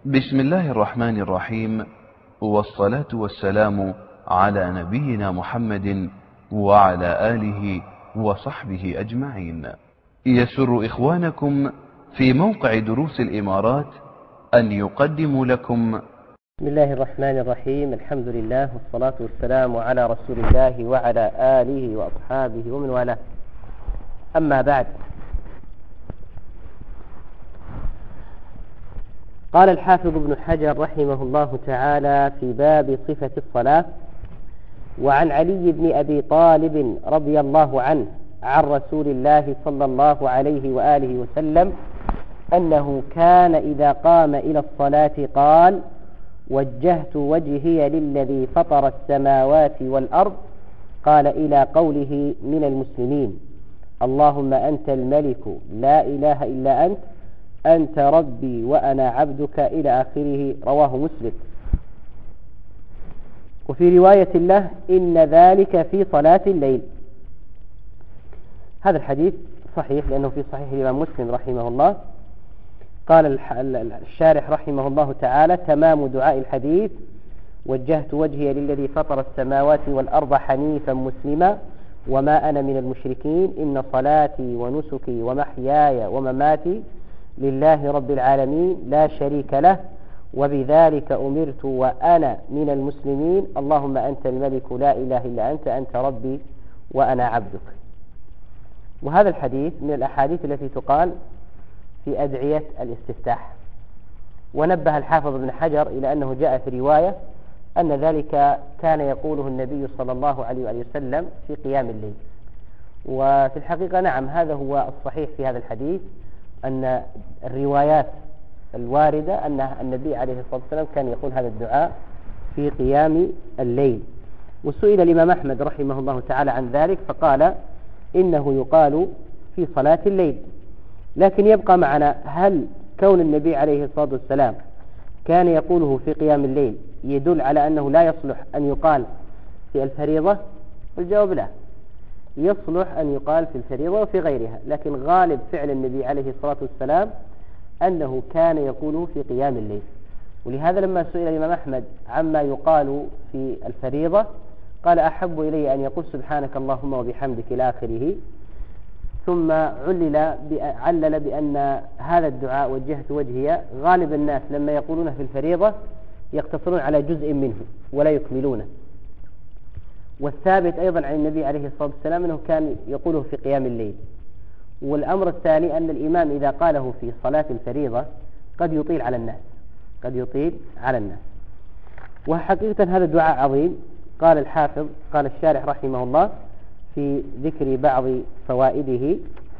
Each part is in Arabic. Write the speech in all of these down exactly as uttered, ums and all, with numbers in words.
بسم الله الرحمن الرحيم، والصلاة والسلام على نبينا محمد وعلى آله وصحبه أجمعين. يسر إخوانكم في موقع دروس الإمارات أن يقدموا لكم بسم الله الرحمن الرحيم. الحمد لله والصلاة والسلام على رسول الله وعلى آله وأصحابه ومن والاه. أما بعد، قال الحافظ ابن حجر رحمه الله تعالى في باب صفة الصلاة: وعن علي بن أبي طالب رضي الله عنه عن رسول الله صلى الله عليه وآله وسلم أنه كان إذا قام إلى الصلاة قال: وجهت وجهي للذي فطر السماوات والأرض، قال إلى قوله من المسلمين: اللهم أنت الملك لا إله إلا أنت، أنت ربي وأنا عبدك، إلى آخره. رواه مسلم. وفي رواية له: إن ذلك في صلاة الليل. هذا الحديث صحيح لأنه في صحيح الإمام مسلم رحمه الله. قال الشارح رحمه الله تعالى: تمام دعاء الحديث: وجهت وجهي للذي فطر السماوات والأرض حنيفا مسلما وما أنا من المشركين، إن صلاتي ونسكي ومحياي ومماتي لله رب العالمين لا شريك له، وبذلك أمرت وأنا من المسلمين، اللهم أنت الملك لا إله إلا أنت، أنت ربي وأنا عبدك. وهذا الحديث من الأحاديث التي تقال في أدعية الاستفتاح. ونبه الحافظ ابن حجر إلى أنه جاء في رواية أن ذلك كان يقوله النبي صلى الله عليه وآله وسلم في قيام الليل. وفي الحقيقة نعم، هذا هو الصحيح في هذا الحديث، أن الروايات الواردة أن النبي عليه الصلاة والسلام كان يقول هذا الدعاء في قيام الليل. وسئل الإمام أحمد رحمه الله تعالى عن ذلك فقال إنه يقال في صلاة الليل. لكن يبقى معنا: هل كون النبي عليه الصلاة والسلام كان يقوله في قيام الليل يدل على أنه لا يصلح أن يقال في الفريضة؟ الجواب لا، يصلح أن يقال في الفريضة وفي غيرها، لكن غالب فعل النبي عليه الصلاة والسلام أنه كان يقوله في قيام الليل. ولهذا لما سئل الإمام أحمد عما يقال في الفريضة قال: أحب إلي أن يقول سبحانك اللهم وبحمدك إلى آخره. ثم علل علل بأن هذا الدعاء وجهت وجهي غالب الناس لما يقولونه في الفريضة يقتصرون على جزء منه ولا يكملونه. والثابت أيضا عن النبي عليه الصلاة والسلام أنه كان يقوله في قيام الليل. والأمر الثاني أن الإمام إذا قاله في صلاة الفريضة قد يطيل على الناس قد يطيل على الناس وحقيقة هذا الدعاء عظيم. قال الحافظ قال الشارح رحمه الله في ذكر بعض فوائده: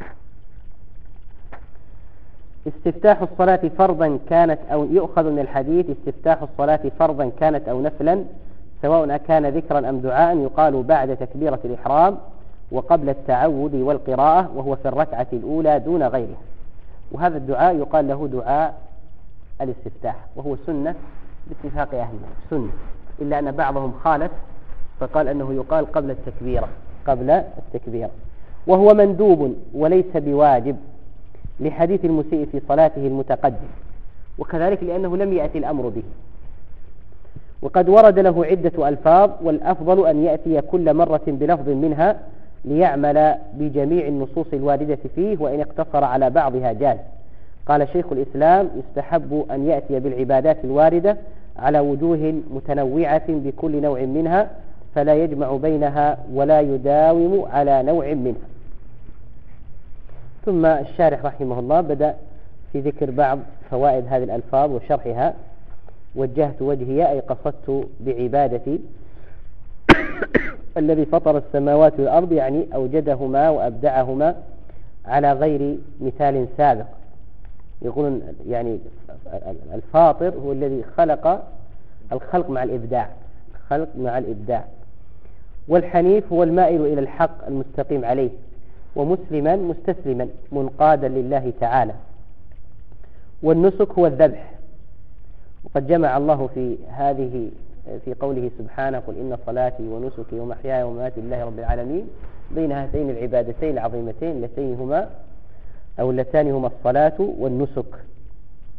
استفتاح الصلاة فرضا كانت أو يؤخذ من الحديث استفتاح الصلاة فرضا كانت أو نفلا، سواء كان ذكرا أم دعاء، يقال بعد تكبيرة الإحرام وقبل التعوذ والقراءة، وهو في الركعة الأولى دون غيرها. وهذا الدعاء يقال له دعاء الاستفتاح، وهو سنة باتفاق أهله، سنة، إلا أن بعضهم خالف فقال أنه يقال قبل التكبيرة قبل التكبيرة وهو مندوب وليس بواجب، لحديث المسيء في صلاته المتقدم، وكذلك لأنه لم يأتي الأمر به. وقد ورد له عدة ألفاظ، والأفضل أن يأتي كل مرة بلفظ منها ليعمل بجميع النصوص الواردة فيه، وإن اقتصر على بعضها جاز. قال شيخ الإسلام: يستحب أن يأتي بالعبادات الواردة على وجوه متنوعة بكل نوع منها، فلا يجمع بينها ولا يداوم على نوع منها. ثم الشارح رحمه الله بدأ في ذكر بعض فوائد هذه الألفاظ وشرحها: وجهت وجهي أي قصدت بعبادتي الذي فطر السماوات والأرض، يعني أوجدهما وأبدعهما على غير مثال سابق. يقولون يعني الفاطر هو الذي خلق الخلق مع الإبداع الخلق مع الإبداع والحنيف هو المائل إلى الحق المستقيم عليه، ومسلما مستسلما منقادا لله تعالى. والنسك هو الذبح. وقد جمع الله في هذه في قوله سبحانه: قل إن صلاتي ونسكي ومحياي ومماتي لله رب العالمين، بين هاتين العبادتين العظيمتين اللتين هما أو اللتان هما الصلاة والنسك.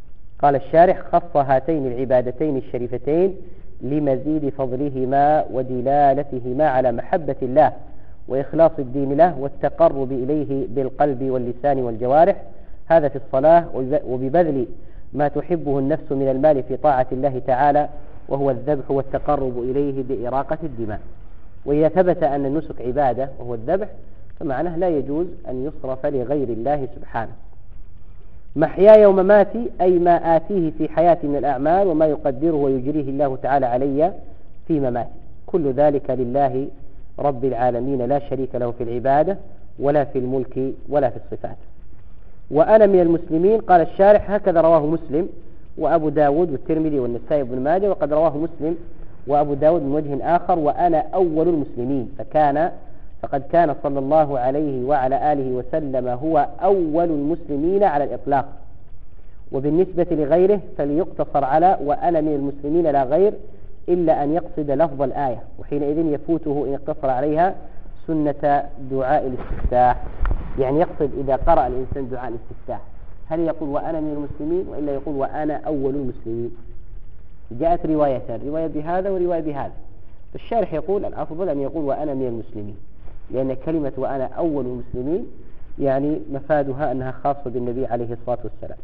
قال الشارح: خص هاتين العبادتين الشريفتين لمزيد فضلهما ودلالتهما على محبة الله وإخلاص الدين له والتقرب إليه بالقلب واللسان والجوارح، هذا في الصلاة، وببذل ما تحبه النفس من المال في طاعة الله تعالى، وهو الذبح والتقرب إليه بإراقة الدماء. وإذا ثبت أن النسك عبادة وهو الذبح فمعناه لا يجوز أن يصرف لغير الله سبحانه. محياي ومماتي أي ما آتيه في حياتي من الأعمال وما يقدره ويجريه الله تعالى علي في مماتي، كل ذلك لله رب العالمين لا شريك له في العبادة ولا في الملك ولا في الصفات. وأنا من المسلمين، قال الشارح: هكذا رواه مسلم وأبو داود والترمذي والنسائي بن ماجه، وقد رواه مسلم وأبو داود من وجه آخر: وأنا أول المسلمين، فكان فقد كان صلى الله عليه وعلى آله وسلم هو أول المسلمين على الإطلاق. وبالنسبة لغيره فليقتصر على وأنا من المسلمين لا غير، إلا أن يقصد لفظ الآية، وحينئذ يفوته إن اقتصر عليها سنة دعاء الاستفتاح. يعني يقصد إذا قرأ الإنسان دعاء الاستفتاح هل يقول وأنا من المسلمين وإلا يقول وأنا أول المسلمين؟ جاءت روايتان، رواية بهذا ورواية بهذا. الشارح يقول الأفضل أن يقول وأنا من المسلمين، لأن كلمة وأنا أول المسلمين يعني مفادها أنها خاصة بالنبي عليه الصلاة والسلام.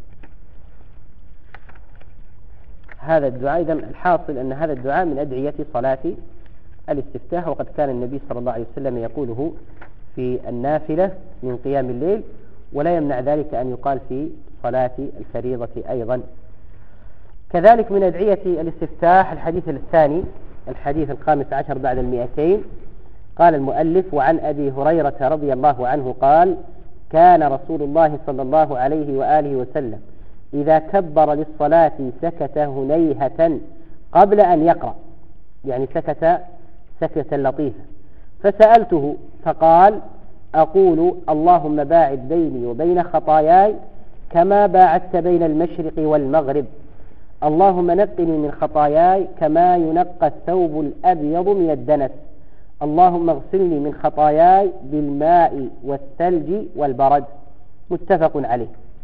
هذا الدعاء إذن الحاصل أن هذا الدعاء من أدعية صلاة الاستفتاح، وقد كان النبي صلى الله عليه وسلم يقوله في النافلة من قيام الليل، ولا يمنع ذلك أن يقال في صلاة الفريضة أيضا. كذلك من أدعية الاستفتاح الحديث الثاني، الحديث الخامس عشر بعد المئتين، قال المؤلف: وعن أبي هريرة رضي الله عنه قال: كان رسول الله صلى الله عليه وآله وسلم إذا كبر للصلاة سكت هنيهة قبل أن يقرأ، يعني سكت سكتة لطيفة، فسألته فقال: أقول اللهم باعد بيني وبين خطاياي كما باعدت بين المشرق والمغرب، اللهم نقني من خطاياي كما ينقى الثوب الأبيض من الدنس، اللهم اغسلني من خطاياي بالماء والثلج والبرد. متفق عليه.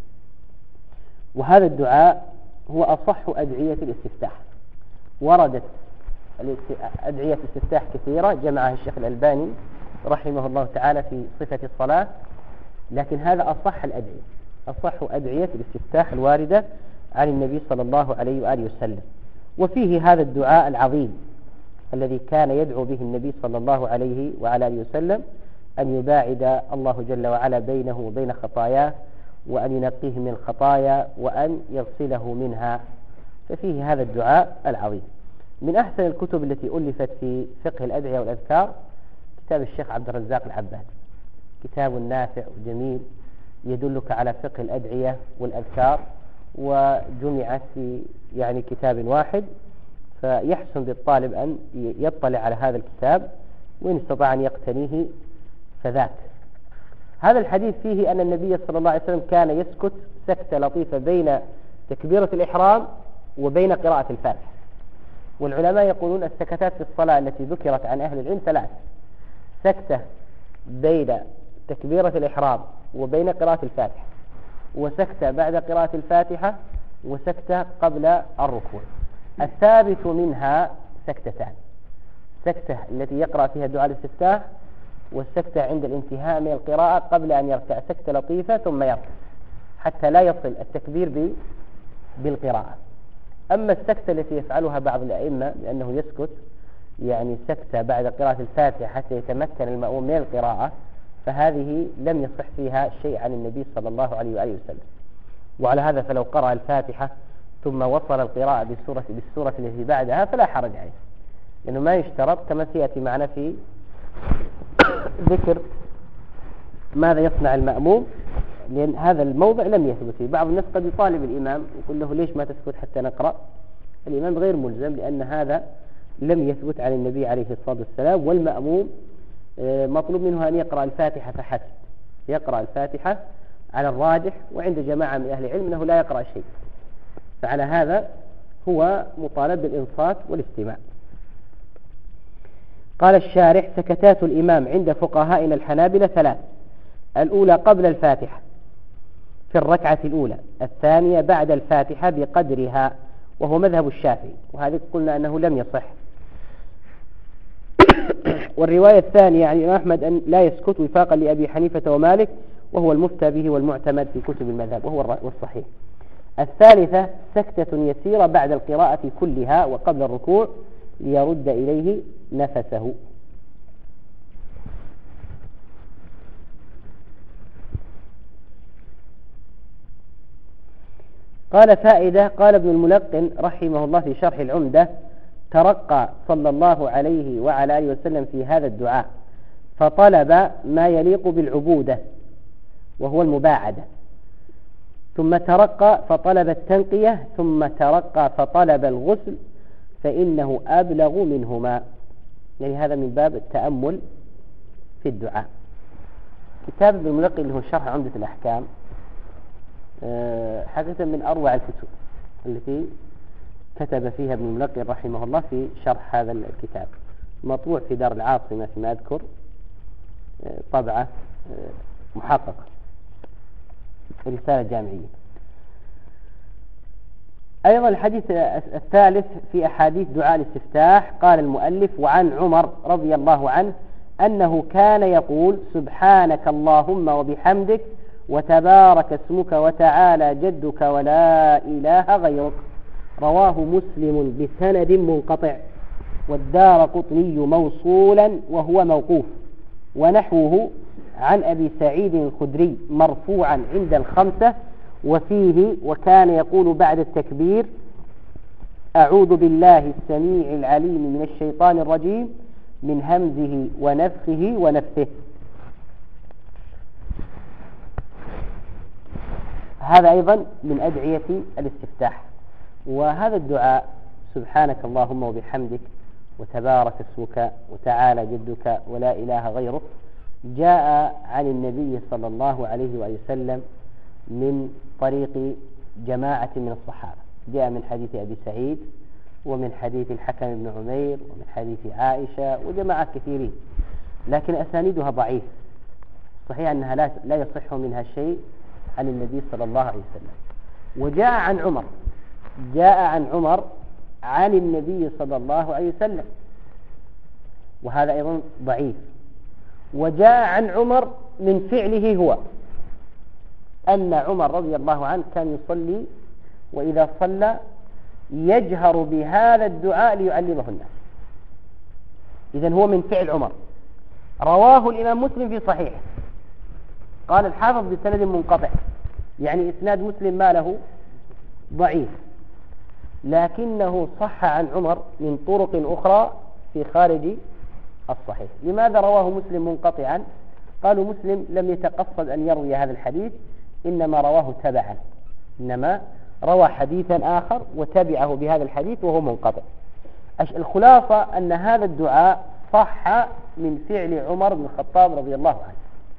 وهذا الدعاء هو أصح أدعية الاستفتاح. وردت أدعية الاستفتاح كثيرة جمعها الشيخ الألباني رحمه الله تعالى في صفة الصلاة، لكن هذا أصح الأدعية، أصح أدعية الاستفتاح الواردة عن النبي صلى الله عليه وآله وسلم. وفيه هذا الدعاء العظيم الذي كان يدعو به النبي صلى الله عليه وعلى آله وسلم، أن يباعد الله جل وعلا بينه وبين خطاياه، وأن ينقيه من الخطايا، وأن يغسله منها. ففيه هذا الدعاء العظيم. من أحسن الكتب التي ألفت في فقه الأدعية والأذكار كتاب الشيخ عبد الرزاق العباد، كتاب نافع وجميل يدلك على فقه الأدعية والأذكار، وجمعت في يعني كتاب واحد، فيحسن بالطالب أن يطلع على هذا الكتاب، وإن استطاع أن يقتنيه فذاك. هذا الحديث فيه أن النبي صلى الله عليه وسلم كان يسكت سكتة لطيفة بين تكبيرة الإحرام وبين قراءة الفاتحة. والعلماء يقولون السكتات في الصلاة التي ذكرت عن أهل العلم ثلاث: سكتة بين تكبيرة الإحرام وبين قراءة الفاتحة، وسكتة بعد قراءة الفاتحة، وسكتة قبل الركوع. الثابت منها سكتتان: سكتة التي يقرأ فيها دعاء الاستفتاح، والسكتة عند الانتهاء من القراءة قبل أن يركع، سكتة لطيفة ثم يركع حتى لا يصل التكبير بالقراءة. أما السكتة التي يفعلها بعض الأئمة لأنه يسكت يعني سكتة بعد قراءة الفاتحة حتى يتمكن المأموم من القراءة، فهذه لم يصح فيها شيء عن النبي صلى الله عليه وآله وسلم. وعلى هذا فلو قرأ الفاتحة ثم وصل القراءة بالسورة, بالسورة التي بعدها فلا حرج عليه، لأنه ما يشترط كما سيأتي معنا في ذكر ماذا يصنع المأموم، لأن هذا الموضع لم يثبت فيه. بعض الناس قد يطالب الإمام يقول له ليش ما تسكت حتى نقرأ؟ الإمام غير ملزم، لأن هذا لم يثبت عن النبي عليه الصلاة والسلام. والمأموم مطلوب منه أن يقرأ الفاتحة فحسب، يقرأ الفاتحة على الراجح، وعند جماعة من أهل العلم أنه لا يقرأ شيء. فعلى هذا هو مطالب بالإنصات والاستماع. قال الشارح: سكتات الإمام عند فقهائنا الحنابلة ثلاث: الأولى قبل الفاتحة، في في الركعة الأولى، الثانية بعد الفاتحة بقدرها، وهو مذهب الشافعي، وهذا قلنا أنه لم يصح. والرواية الثانية عن الإمام أحمد أن لا يسكت وفاقا لأبي حنيفة ومالك، وهو المفتى به والمعتمد في كتب المذهب، وهو الصحيح. الثالثة سكتة يسيرة بعد القراءة كلها وقبل الركوع ليرد إليه نفسه. قال فائدة. قال ابن الملقن رحمه الله في شرح العمدة: ترقى صلى الله عليه وعلى آله وسلم في هذا الدعاء فطلب ما يليق بالعبودة وهو المباعدة، ثم ترقى فطلب التنقية، ثم ترقى فطلب الغسل، فإنه أبلغ منهما. يعني هذا من باب التأمل في الدعاء. كتاب ابن الملقن اللي هو شرح عمدة الأحكام حقيقة من أروع الكتب التي كتب فيها ابن الملقن رحمه الله في شرح هذا الكتاب، مطبوع في دار العاصمة فيما أذكر، طبعة محققة، رسالة جامعية. أيضا الحديث الثالث في أحاديث دعاء الاستفتاح. قال المؤلف: وعن عمر رضي الله عنه أنه كان يقول: سبحانك اللهم وبحمدك وتبارك اسمك وتعالى جدك ولا إله غيرك. رواه مسلم بسند منقطع، والدارقطني موصولا وهو موقوف، ونحوه عن أبي سعيد الخدري مرفوعا عند الخمسة، وفيه: وكان يقول بعد التكبير: أعوذ بالله السميع العليم من الشيطان الرجيم من همزه ونفخه ونفثه. هذا أيضا من أدعية الاستفتاح. وهذا الدعاء سبحانك اللهم وبحمدك وتبارك اسمك وتعالى جدك ولا إله غيرك جاء عن النبي صلى الله عليه وآله وسلم من طريق جماعة من الصحابة. جاء من حديث أبي سعيد، ومن حديث الحكم بن عمير، ومن حديث عائشة، وجماعة كثيرين، لكن أسانيدها ضعيف. صحيح أنها لا لا يصح منها شيء عن النبي صلى الله عليه وسلم. وجاء عن عمر جاء عن عمر عن النبي صلى الله عليه وسلم، وهذا أيضا ضعيف. وجاء عن عمر من فعله هو، أن عمر رضي الله عنه كان يصلي، وإذا صلى يجهر بهذا الدعاء ليعلمه الناس. إذن هو من فعل عمر. رواه الإمام مسلم في صحيحه. قال الحافظ بسند منقطع، يعني إسناد مسلم ما له ضعيف، لكنه صح عن عمر من طرق أخرى في خارج الصحيح. لماذا رواه مسلم منقطعا؟ قالوا مسلم لم يتقصد أن يروي هذا الحديث، إنما رواه تبعا، إنما روى حديثا آخر وتبعه بهذا الحديث وهو منقطع. الخلاصة أن هذا الدعاء صح من فعل عمر بن الخطاب رضي الله عنه.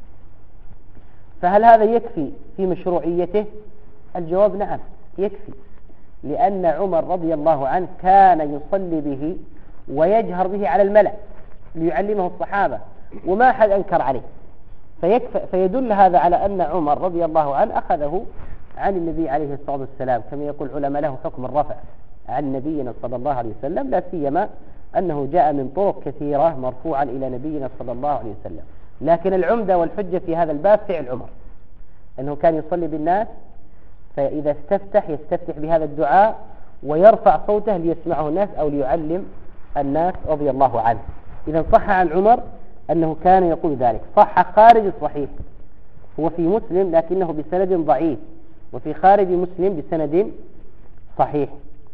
فهل هذا يكفي في مشروعيته؟ الجواب نعم يكفي، لأن عمر رضي الله عنه كان يصلي به ويجهر به على الملأ ليعلمه الصحابة، وما أحد أنكر عليه. فيكفي فيدل هذا على أن عمر رضي الله عنه أخذه عن النبي عليه الصلاة والسلام، كما يقول علماء له حكم الرفع عن نبينا صلى الله عليه وسلم، لا سيما أنه جاء من طرق كثيرة مرفوعا إلى نبينا صلى الله عليه وسلم. لكن العمدة والحجة في هذا الباب فعل عمر، أنه كان يصلي بالناس، فإذا استفتح يستفتح بهذا الدعاء ويرفع صوته ليسمعه الناس أو ليعلم الناس رضي الله عنه. إذا صح عن عمر أنه كان يقول ذلك. صح خارج الصحيح، هو في مسلم لكنه بسند ضعيف، وفي خارج مسلم بسند صحيح.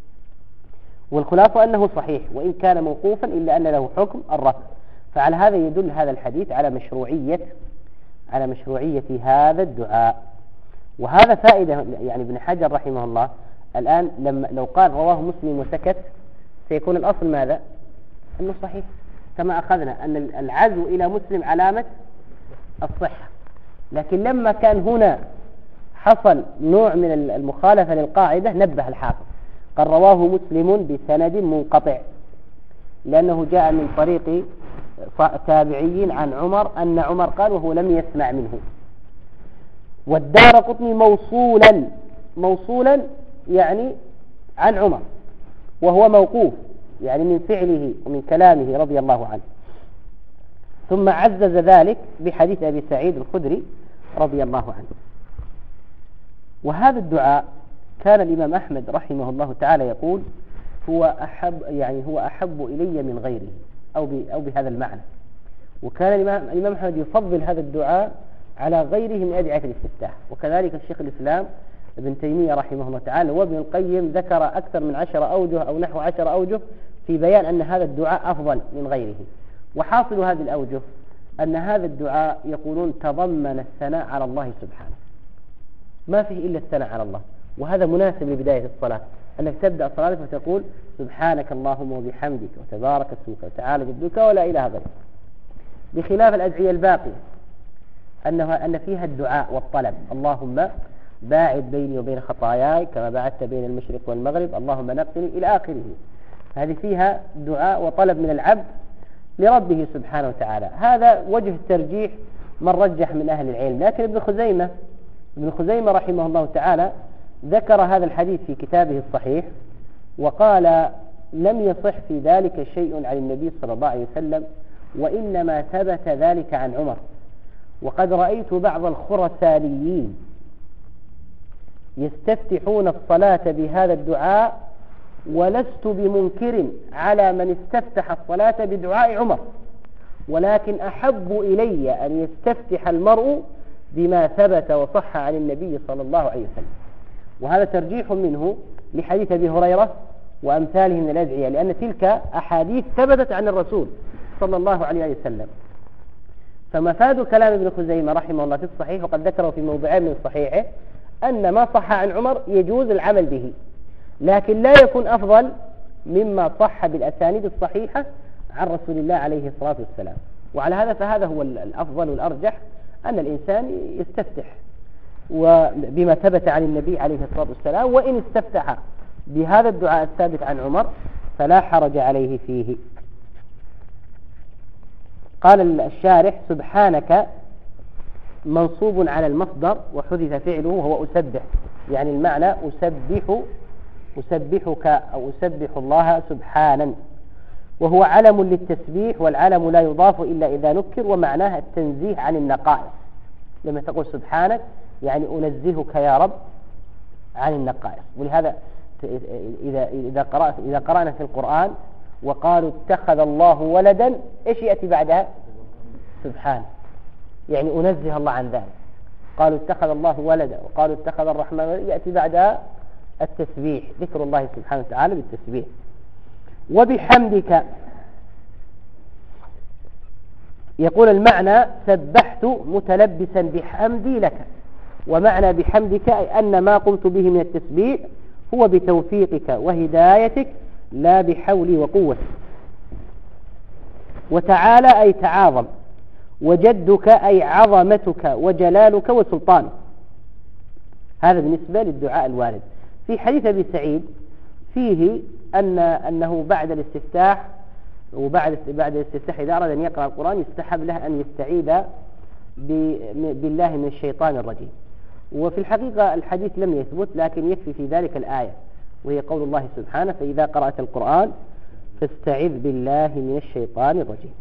والخلاصة أنه صحيح وإن كان موقوفا، إلا أن له حكم الرفع. فعلى هذا يدل هذا الحديث على مشروعية على مشروعية هذا الدعاء. وهذا فائدة، يعني ابن حجر رحمه الله الآن لما لو قال رواه مسلم وسكت سيكون الأصل ماذا؟ أنه صحيح، كما أخذنا أن العزو إلى مسلم علامة الصحة. لكن لما كان هنا حصل نوع من المخالفة للقاعدة نبه الحافظ، قال رواه مسلم بسند منقطع، لأنه جاء من طريق تابعي عن عمر أن عمر قال وهو لم يسمع منه. والدارقطني موصولا موصولا يعني عن عمر، وهو موقوف يعني من فعله ومن كلامه رضي الله عنه. ثم عزز ذلك بحديث أبي سعيد الخدري رضي الله عنه. وهذا الدعاء كان الإمام أحمد رحمه الله تعالى يقول هو أحب يعني هو أحب إلي من غيره، أو أو بهذا المعنى. وكان الإمام الإمام أحمد يفضل هذا الدعاء على غيره من أدعية الاستفتاح. وكذلك الشيخ الإسلام ابن تيمية رحمه الله تعالى وابن القيم ذكر أكثر من عشر أوجه أو نحو عشر أوجه في بيان أن هذا الدعاء أفضل من غيره. وحاصل هذه الأوجه أن هذا الدعاء يقولون تضمن الثناء على الله سبحانه، ما فيه إلا الثناء على الله، وهذا مناسب لبداية الصلاة، أنك تبدأ صلاتك وتقول سبحانك اللهم وبحمدك وتبارك اسمك وتعالى جدك ولا إله غيرك، بخلاف الأدعية الباقية أنه أن فيها الدعاء والطلب. اللهم باعد بيني وبين خطاياي كما باعدت بين المشرق والمغرب، اللهم نقني إلى آخره. هذه فيها دعاء وطلب من العبد لربه سبحانه وتعالى. هذا وجه الترجيح من رجح من أهل العلم. لكن ابن خزيمة ابن خزيمة رحمه الله تعالى ذكر هذا الحديث في كتابه الصحيح، وقال لم يصح في ذلك شيء عن النبي صلى الله عليه وسلم، وإنما ثبت ذلك عن عمر. وقد رأيت بعض الخرسانيين يستفتحون الصلاة بهذا الدعاء، ولست بمنكر على من استفتح الصلاة بدعاء عمر، ولكن أحب إلي أن يستفتح المرء بما ثبت وصح عن النبي صلى الله عليه وسلم. وهذا ترجيح منه لحديث أبي هريرة وأمثاله من الأدعية، لأن تلك أحاديث ثبتت عن الرسول صلى الله عليه وسلم. فمفاد كلام ابن خزيمة رحمه الله في الصحيح، وقد ذكره في موضعين من صحيحه، أن ما صح عن عمر يجوز العمل به، لكن لا يكون أفضل مما صح بالأسانيد الصحيحة عن رسول الله عليه الصلاة والسلام. وعلى هذا فهذا هو الأفضل والأرجح، أن الإنسان يستفتح وبما ثبت عن النبي عليه الصلاة والسلام، وإن استفتح بهذا الدعاء الثابت عن عمر فلا حرج عليه فيه. قال الشارح سبحانك منصوب على المصدر وحذف فعله وهو أسبح، يعني المعنى أسبح أسبحك أو أسبح الله سبحانا، وهو علم للتسبيح، والعلم لا يضاف إلا إذا نكر، ومعناه التنزيه عن النقائص. لما تقول سبحانك يعني أنزهك يا رب عن النقائص. ولهذا إذا إذا قرأت إذا قرأنا في القرآن وقالوا اتخذ الله ولدا، إيش يأتي بعدها؟ سبحانه، يعني أنزه الله عن ذلك. قالوا اتخذ الله ولدا وقالوا اتخذ الرحمن ولدا، يأتي بعدها التسبيح، ذكر الله سبحانه وتعالى بالتسبيح. وبحمدك يقول المعنى سبحت متلبسا بحمدي لك، ومعنى بحمدك أي أن ما قمت به من التسبيح هو بتوفيقك وهدايتك لا بحولي وقوتي. وتعالى أي تعاظم، وجدك أي عظمتك وجلالك وسلطانك. هذا بالنسبة للدعاء الوارد. في حديث أبي سعيد فيه أن أنه بعد الاستفتاح وبعد بعد الاستفتاح إذا أراد أن يقرأ القرآن يستحب له أن يستعيذ بالله من الشيطان الرجيم. وفي الحقيقة الحديث لم يثبت، لكن يكفي في ذلك الآية، وهي قول الله سبحانه فإذا قرأت القرآن فاستعذ بالله من الشيطان الرجيم.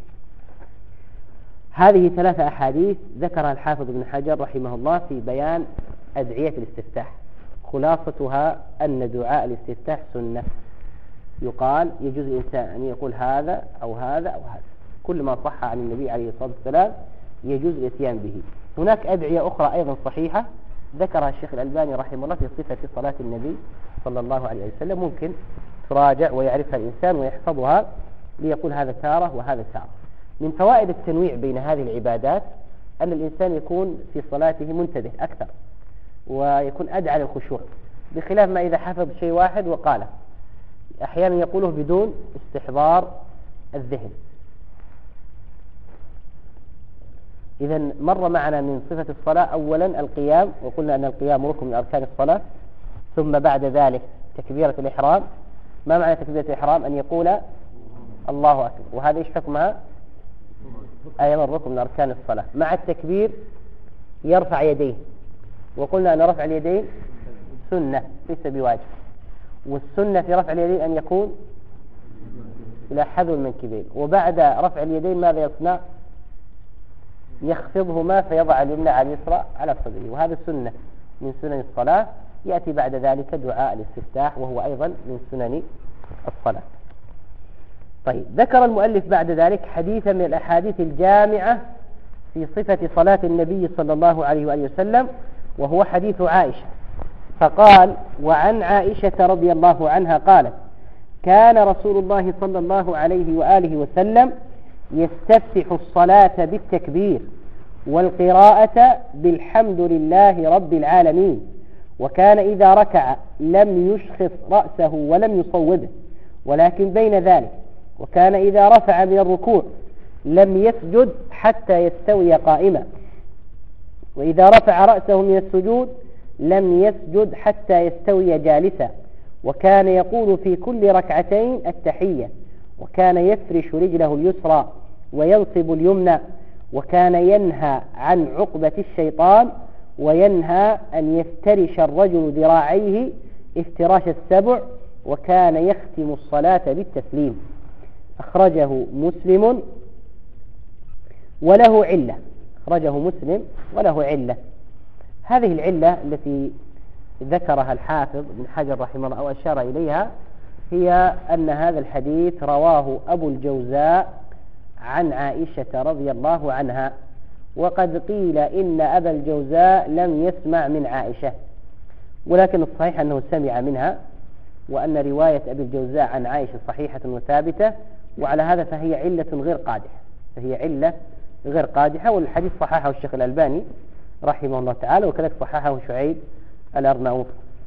هذه ثلاثة أحاديث ذكرها الحافظ ابن حجر رحمه الله في بيان أدعية الاستفتاح. خلاصتها أن دعاء الاستفتاح سنة، يقال يجوز الإنسان أن يقول هذا أو هذا أو هذا، كل ما صح عن النبي عليه الصلاة والسلام يجوز الاتيان به. هناك أدعية أخرى أيضا صحيحة ذكرها الشيخ الألباني رحمه الله في صفة صلاة النبي صلى الله عليه وسلم، ممكن تراجع ويعرفها الإنسان ويحفظها ليقول هذا تارة وهذا تارة. من فوائد التنويع بين هذه العبادات أن الإنسان يكون في صلاته منتبه أكثر، ويكون أدعى للخشوع، بخلاف ما إذا حفظ شيء واحد وقاله، أحيانا يقوله بدون استحضار الذهن. إذا مر معنا من صفة الصلاة أولا القيام، وقلنا أن القيام ركن من أركان الصلاة، ثم بعد ذلك تكبيرة الإحرام. ما معنى تكبيرة الإحرام؟ أن يقول الله أكبر، وهذا إيش حكمها؟ أيضا ركن من أركان الصلاة. مع التكبير يرفع يديه، وقلنا أن رفع اليدين سنة ليس بواجب، والسنة في رفع اليدين أن يكون إلى حذو المنكبين، وبعد رفع اليدين ماذا يصنع؟ يخفضهما فيضع اليمنى على اليسرى على صدره، وهذا سنة من سنن الصلاة. يأتي بعد ذلك دعاء الاستفتاح وهو أيضا من سنن الصلاة. طيب، ذكر المؤلف بعد ذلك حديثا من الأحاديث الجامعة في صفة صلاة النبي صلى الله عليه وآله وسلم، وهو حديث عائشة، فقال: وعن عائشة رضي الله عنها قالت: كان رسول الله صلى الله عليه وآله وسلم يستفتح الصلاة بالتكبير والقراءة بالحمد لله رب العالمين، وكان إذا ركع لم يشخص رأسه ولم يصوبه ولكن بين ذلك، وكان إذا رفع من الركوع لم يسجد حتى يستوي قائما، وإذا رفع رأسه من السجود لم يسجد حتى يستوي جالسا، وكان يقول في كل ركعتين التحية، وكان يفرش رجله اليسرى وينصب اليمنى، وكان ينهى عن عقبة الشيطان، وينهى أن يفترش الرجل ذراعيه افتراش السبع، وكان يختم الصلاة بالتسليم. أخرجه مسلم وله علة. أخرجه مسلم وله علة. هذه العلة التي ذكرها الحافظ بن حجر رحمه الله أو أشار إليها هي أن هذا الحديث رواه أبو الجوزاء عن عائشة رضي الله عنها، وقد قيل إن أبا الجوزاء لم يسمع من عائشة، ولكن الصحيح أنه سمع منها، وأن رواية أبي الجوزاء عن عائشة صحيحة وثابتة، وعلى هذا فهي علة غير قادحة فهي علة غير قادحة والحديث صححه الشيخ الألباني رحمه الله تعالى، وكذلك صححه شعيب الأرناؤوط.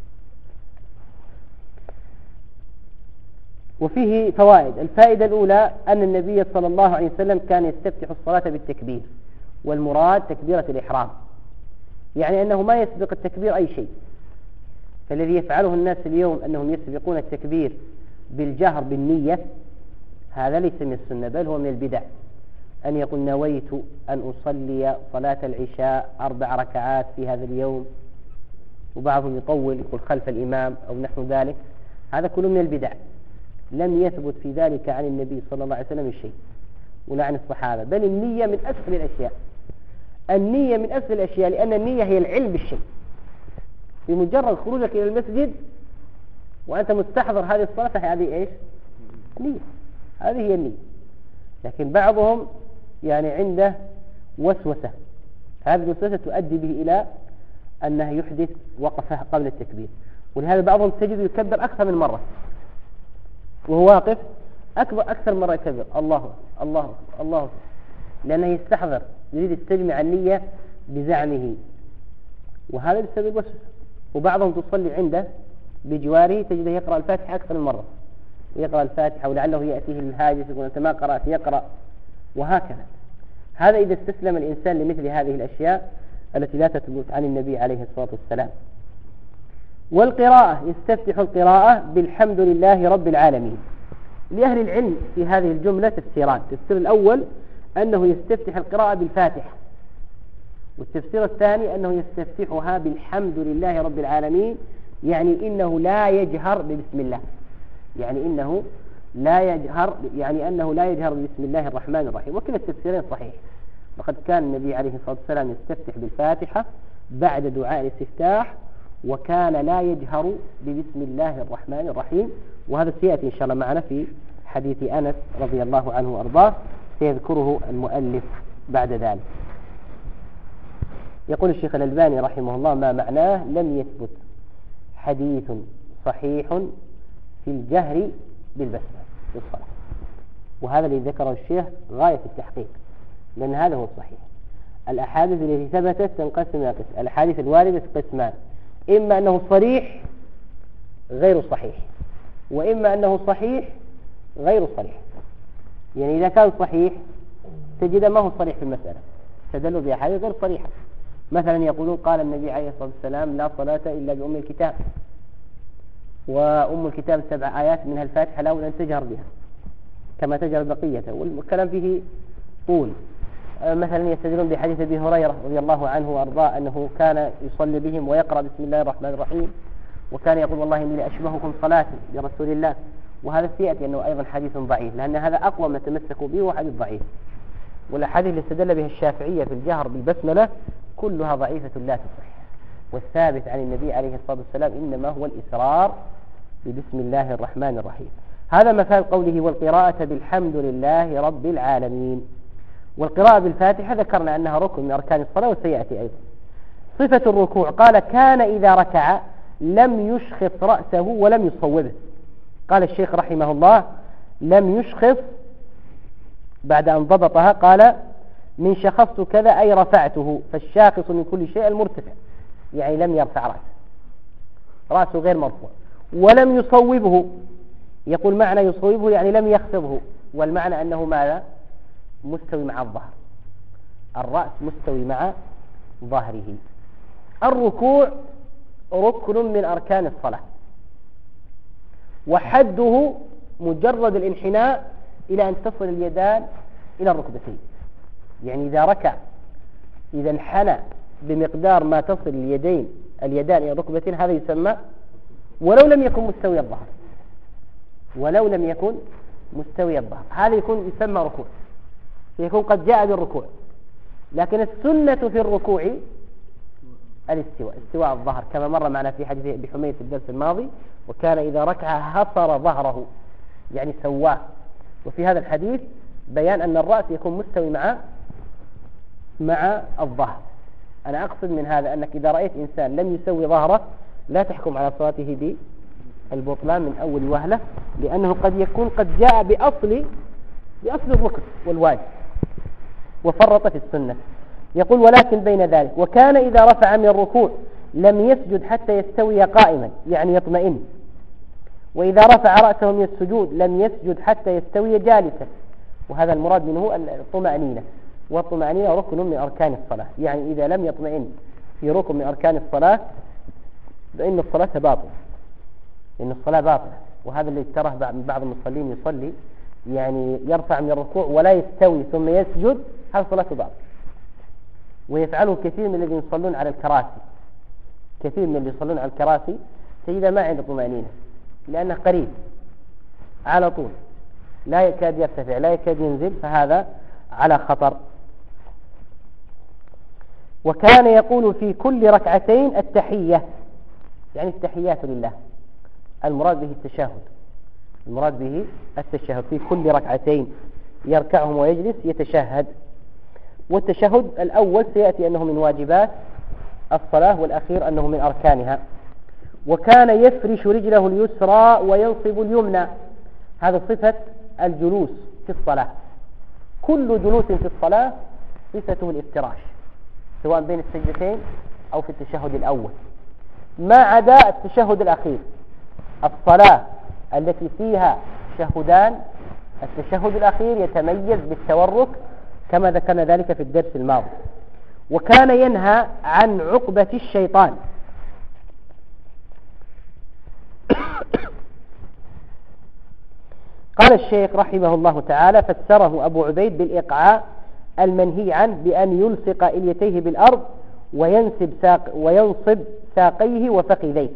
وفيه فوائد. الفائدة الأولى أن النبي صلى الله عليه وسلم كان يستفتح الصلاة بالتكبير، والمراد تكبيرة الإحرام، يعني أنه ما يسبق التكبير أي شيء. فالذي يفعله الناس اليوم أنهم يسبقون التكبير بالجهر بالنية، هذا ليس من السنة بل هو من البدع. أن يقول نويت أن أصلي صلاة العشاء أربع ركعات في هذا اليوم، وبعضهم يطول يقول خلف الإمام أو نحو ذلك، هذا كله من البدع، لم يثبت في ذلك عن النبي صلى الله عليه وسلم شيء ولا عن الصحابة. بل النية من أسهل الأشياء النية من أسهل الأشياء لأن النية هي العلم بالشيء. بمجرد خروجك إلى المسجد وأنت مستحضر هذه الصلاة فهذه إيش؟ نية. هذه هي النية. لكن بعضهم يعني عنده وسوسة، هذه الوسوسة تؤدي به إلى أنه يحدث وقفه قبل التكبير، ولهذا بعضهم تجد يكبر أكثر من مرة وهو واقف، أكبر أكثر مرة يكبر الله الله الله، لأنه يستحضر يريد يستجمع النية بزعمه، وهذا بسبب الوسوسة. وبعضهم تصلي عنده بجواره تجده يقرأ الفاتحة أكثر من مرة، ويقرأ الفاتحة ولعله يأتيه الهاجس يقول أنت ما قرأت يقرأ، وهكذا. هذا إذا استسلم الإنسان لمثل هذه الأشياء التي لا تثبت عن النبي عليه الصلاة والسلام. والقراءة يستفتح القراءة بالحمد لله رب العالمين. لأهل العلم في هذه الجملة تفسيران. التفسير الأول أنه يستفتح القراءة بالفاتحة، والتفسير الثاني أنه يستفتحها بالحمد لله رب العالمين، يعني إنه لا يجهر ببسم الله، يعني إنه لا يجهر يعني أنه لا يجهر بسم الله الرحمن الرحيم. وكلا التفسيرين صحيح. وقد كان النبي عليه الصلاة والسلام يستفتح بالفاتحة بعد دعاء الاستفتاح، وكان لا يجهر ببسم الله الرحمن الرحيم، وهذا سيأتي إن شاء الله معنا في حديث أنس رضي الله عنه وأرضاه، سيذكره المؤلف بعد ذلك. يقول الشيخ الألباني رحمه الله: ما معناه؟ لم يثبت حديث صحيح في الجهر بالبسملة في الصلاة. وهذا الذي ذكره الشيخ غاية التحقيق، لأن هذا هو الصحيح. الأحاديث التي ثبتت تنقسم إلى قسم. الأحاديث الواردة قسمان: إما أنه صريح غير صحيح، وإما أنه صحيح غير صريح. يعني إذا كان صحيح تجد ما هو صريح في المسألة، تدل بأحاديث غير صريحة. مثلا يقولون قال النبي عليه الصلاة والسلام: لا صلاة إلا بأم الكتاب، وأم الكتاب سبع آيات منها الفاتحة لا بد أن تجهر بها كما تجهر بقيته، والكلام فيه طول. مثلا يستدلون بحديث أبي هريرة رضي الله عنه وأرضاه أنه كان يصلي بهم ويقرأ بسم الله الرحمن الرحيم، وكان يقول والله إني لأشبهكم صلاة برسول الله. وهذا سيأتي أنه أيضا حديث ضعيف، لأن هذا أقوى ما تمسكوا به وحديث ضعيف. والأحاديث اللي استدل بها الشافعية في الجهر بالبسملة كلها ضعيفة لا تصح. والثابت عن النبي عليه الصلاة والسلام إنما هو الإسرار ببسم الله الرحمن الرحيم. هذا مفاد قوله والقراءة بالحمد لله رب العالمين. والقراءة بالفاتحة ذكرنا أنها ركن من أركان الصلاة وسيأتي أيضا. صفة الركوع قال كان إذا ركع لم يشخص رأسه ولم يصوبه. قال الشيخ رحمه الله لم يشخص بعد أن ضبطها قال من شخصت كذا أي رفعته، فالشاخص من كل شيء المرتفع، يعني لم يرفع رأسه، رأسه غير مرفوع. ولم يصوبه، يقول معنى يصوبه يعني لم يخفضه، والمعنى أنه ماذا؟ مستوي مع الظهر، الرأس مستوي مع ظهره. الركوع ركن من أركان الصلاة، وحده مجرد الانحناء إلى أن تصل اليدان إلى الركبتين. يعني إذا ركع إذا انحنى بمقدار ما تصل اليدين اليدان إلى الركبتين هذا يسمى، ولو لم يكن مستوي الظهر، ولو لم يكن مستوي الظهر هذا يكون يسمى ركوع، يكون قد جاء بالركوع. لكن السنة في الركوع الاستواء، استواء الظهر كما مر معنا في حديث ابي حميد في الدرس الماضي، وكان إذا ركع هصر ظهره يعني سواه. وفي هذا الحديث بيان أن الرأس يكون مستوي مع مع الظهر. أنا أقصد من هذا أنك إذا رأيت إنسان لم يسوي ظهره لا تحكم على صلاته بالبطلان من أول وهلة، لأنه قد يكون قد جاء بأصل بأصل الركن والواجب وفرط في السنة. يقول ولكن بين ذلك وكان إذا رفع من الركوع لم يسجد حتى يستوي قائما يعني يطمئن، وإذا رفع رأسه من السجود لم يسجد حتى يستوي جالسا، وهذا المراد منه الطمأنينة، والطمأنينة ركن من أركان الصلاة. يعني إذا لم يطمئن في ركن من أركان الصلاة فإن الصلاة باطلة، إن الصلاة باطلة. وهذا اللي تراه بعض المصلين يصلي يعني يرفع من الركوع ولا يستوي ثم يسجد، هذا صلاته باطلة. ويفعله كثير من الذين يصلون على الكراسي، كثير من اللي يصلون على الكراسي تجد ما عنده طمأنينة، لأنه قريب على طول لا يكاد يرتفع لا يكاد ينزل، فهذا على خطر. وكان يقول في كل ركعتين التحية، يعني التحيات لله، المراد به التشهد، المراد به التشهد في كل ركعتين يركعهم ويجلس يتشهد. والتشهد الأول سيأتي أنه من واجبات الصلاة، والأخير أنه من أركانها. وكان يفرش رجله اليسرى وينصب اليمنى، هذا صفة الجلوس في الصلاة. كل جلوس في الصلاة صفته الافتراش، سواء بين السجدتين أو في التشهد الأول، ما عدا التشهد الأخير. الصلاة التي فيها تشهدان التشهد الأخير يتميز بالتورك كما ذكرنا ذلك في الدرس الماضي. وكان ينهى عن عقبة الشيطان، قال الشيخ رحمه الله تعالى فسره أبو عبيد بالإقعاء المنهي عنه بأن يلصق إليتيه بالأرض وينسب ساق وينصب ساقيه وفخذيه،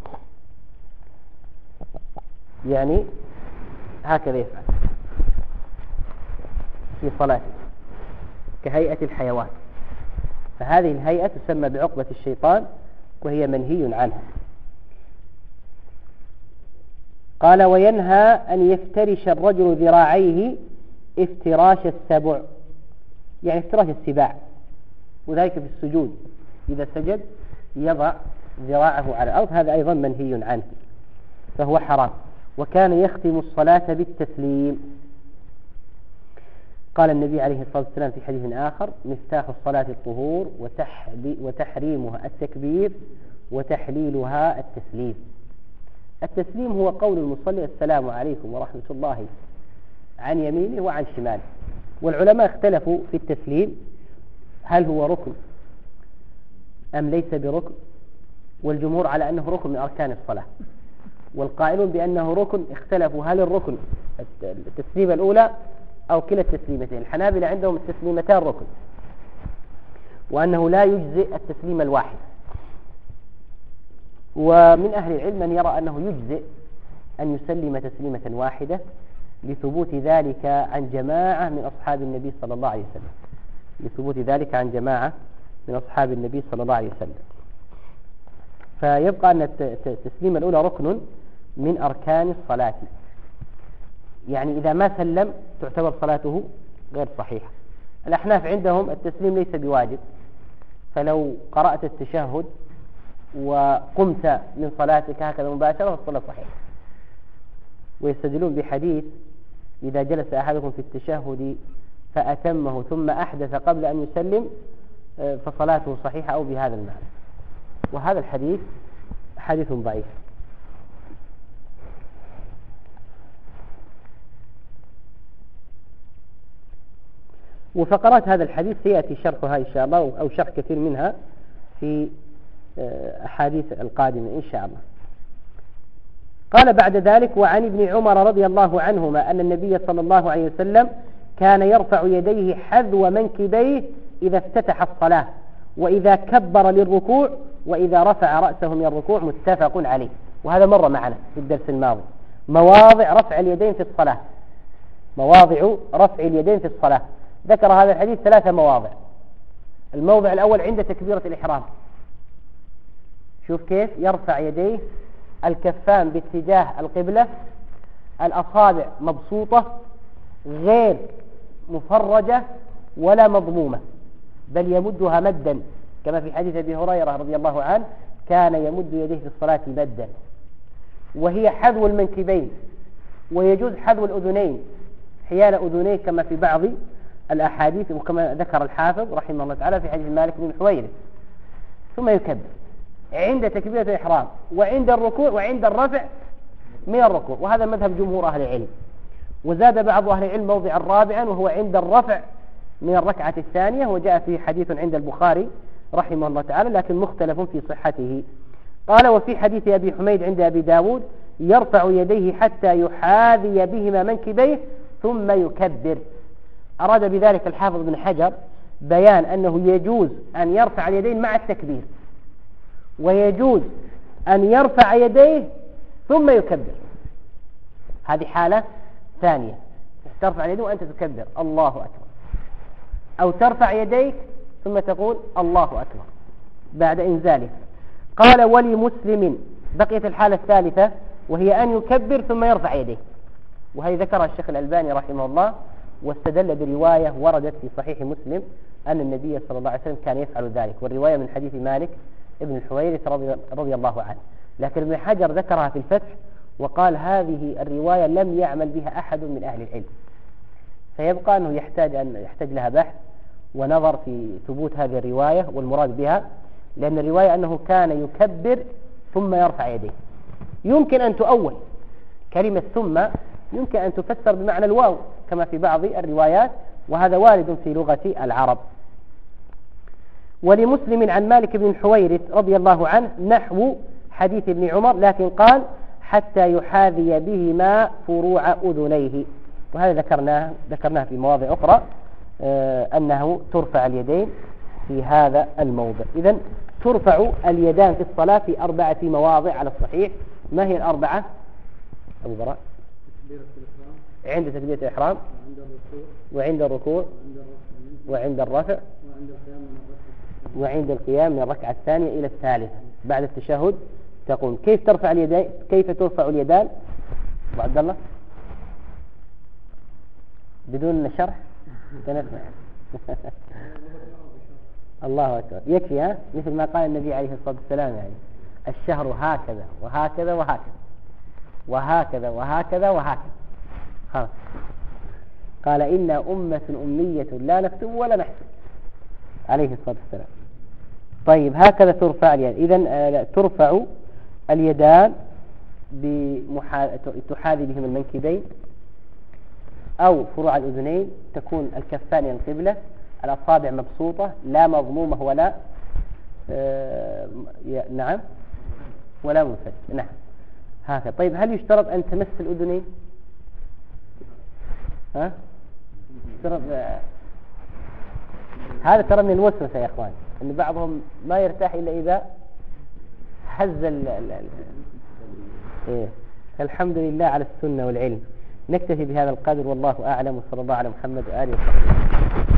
يعني هكذا يفعل في صلاته كهيئة الحيوان، فهذه الهيئة تسمى بعقبة الشيطان وهي منهي عنها. قال وينهى أن يفترش الرجل ذراعيه افتراش السبع، يعني افتراش السباع، وذلك في السجود إذا سجد يضع ذراعه على الأرض، هذا أيضا منهي عنه فهو حرام. وكان يختم الصلاة بالتسليم، قال النبي عليه الصلاة والسلام في حديث آخر مفتاح الصلاة الطهور وتحريمها التكبير وتحليلها التسليم. التسليم هو قول المصلي السلام عليكم ورحمة الله عن يمينه وعن شماله. والعلماء اختلفوا في التسليم هل هو ركن أم ليس بركن، والجمهور على أنه ركن من أركان الصلاة، والقائلون بأنه ركن اختلفوا هل الركن التسليمة الأولى أو كلا التسليمتين. الحنابلة عندهم التسليمتان ركن، وأنه لا يجزئ التسليم الواحد. ومن أهل العلم من يرى أنه يجزئ أن يسلم تسليمة واحدة لثبوت ذلك عن جماعة من أصحاب النبي صلى الله عليه وسلم لثبوت ذلك عن جماعة من أصحاب النبي صلى الله عليه وسلم. فيبقى أن التسليمة الأولى ركن من أركان الصلاة، يعني إذا ما سلم تعتبر صلاته غير صحيحة. الأحناف عندهم التسليم ليس بواجب، فلو قرأت التشهد وقمت من صلاتك هكذا مباشرة فالصلاة صحيحة. ويستدلون بحديث إذا جلس أحدكم في التشهد فأتمه ثم أحدث قبل أن يسلم فصلاته صحيحة، أو بهذا المعنى. وهذا الحديث حديث ضعيف. وفقرات هذا الحديث سيأتي شرحها إن شاء الله، أو شرح كثير منها في أحاديث القادمة إن شاء الله. قال بعد ذلك: وعن ابن عمر رضي الله عنهما أن النبي صلى الله عليه وسلم كان يرفع يديه حذو منكبيه إذا افتتح الصلاة، وإذا كبر للركوع، وإذا رفع رأسه من الركوع، متفق عليه. وهذا مر معنا في الدرس الماضي، مواضع رفع اليدين في الصلاة، مواضع رفع اليدين في الصلاة. ذكر هذا الحديث ثلاثة مواضع. الموضع الأول عند تكبيرة الإحرام، شوف كيف يرفع يديه، الكفان باتجاه القبلة، الأصابع مبسوطة غير مفرجة ولا مضمومة، بل يمدها مدا، كما في حديث أبي هريرة رضي الله عنه كان يمد يديه في الصلاة مدا. وهي حذو المنكبين، ويجوز حذو الأذنين حيال أذنيه كما في بعض الأحاديث، وكما ذكر الحافظ رحمه الله تعالى في حديث مالك بن الحويرث. ثم يكبر عند تكبيرة الإحرام، وعند الركوع، وعند الرفع من الركوع، وهذا مذهب جمهور أهل العلم. وزاد بعض أهل العلم موضعا رابعا، وهو عند الرفع من الركعة الثانية، وجاء فيه حديث عند البخاري رحمه الله تعالى لكن مختلف في صحته. قال: وفي حديث أبي حميد عند أبي داود: يرفع يديه حتى يحاذي بهما منكبيه ثم يكبر. أراد بذلك الحافظ بن حجر بيان أنه يجوز أن يرفع اليدين مع التكبير، ويجوز أن يرفع يديه ثم يكبر. هذه حالة ثانية، ترفع اليدين وأنت تكبر الله أكبر، أو ترفع يديك ثم تقول الله أكبر بعد إنزاله. قال: ولمسلم بقيت الحالة الثالثة، وهي أن يكبر ثم يرفع يديه، وهي ذكرها الشيخ الألباني رحمه الله، واستدل برواية وردت في صحيح مسلم أن النبي صلى الله عليه وسلم كان يفعل ذلك، والرواية من حديث مالك ابن الحويرث رضي, رضي الله عنه. لكن ابن حجر ذكرها في الفتح وقال: هذه الرواية لم يعمل بها أحد من أهل العلم، فيبقى أنه يحتاج أن يحتاج لها بحث ونظر في ثبوت هذه الرواية والمراد بها، لأن الرواية أنه كان يكبر ثم يرفع يديه. يمكن أن تؤول كلمة ثم، يمكن أن تفسر بمعنى الواو كما في بعض الروايات، وهذا وارد في لغة العرب. ولمسلم عن مالك بن الحويرث رضي الله عنه نحو حديث ابن عمر، لكن قال: حتى يحاذي بهما فروع أذنيه. وهذا ذكرناه ذكرناه في مواضع أخرى آه أنه ترفع اليدين في هذا الموضع. إذن ترفع اليدان في الصلاة في أربعة مواضع على الصحيح. ما هي الأربعة أبو براء؟ عند تكبيرة الإحرام، وعند الركوع، وعند الرفع، وعند القيام من الركعة الثانية إلى الثالثة بعد التشهد تقوم. كيف ترفع اليدين؟ كيف ترفع اليدان أبو عبد الله بدون شرح؟ سنسمع. الله أكبر، يكفي ها، مثل ما قال النبي عليه الصلاة والسلام، يعني الشهر هكذا وهكذا وهكذا وهكذا وهكذا وهكذا. خلاص. قال: إنا أمة أمية لا نكتب ولا نحسب، عليه الصلاة والسلام. طيب، هكذا ترفع اليد. إذن ترفع اليدان بمحا... تحاذي بهم المنكبين أو فروع الأذنين، تكون الكفان إلى القبلة، الأصابع مبسوطة لا مضمومة ولا آه... نعم ولا منفك. نعم هكذا. طيب، هل يشترط أن تمس الأذنين؟ ها؟ ترى هذا ترى من الوسوسة يا إخوان، أن بعضهم ما يرتاح إلا إذا هز ال ال ال إيه. الحمد لله على السنة والعلم. نكتفي بهذا القدر والله أعلم، وصلى الله على محمد وآله وصحبه.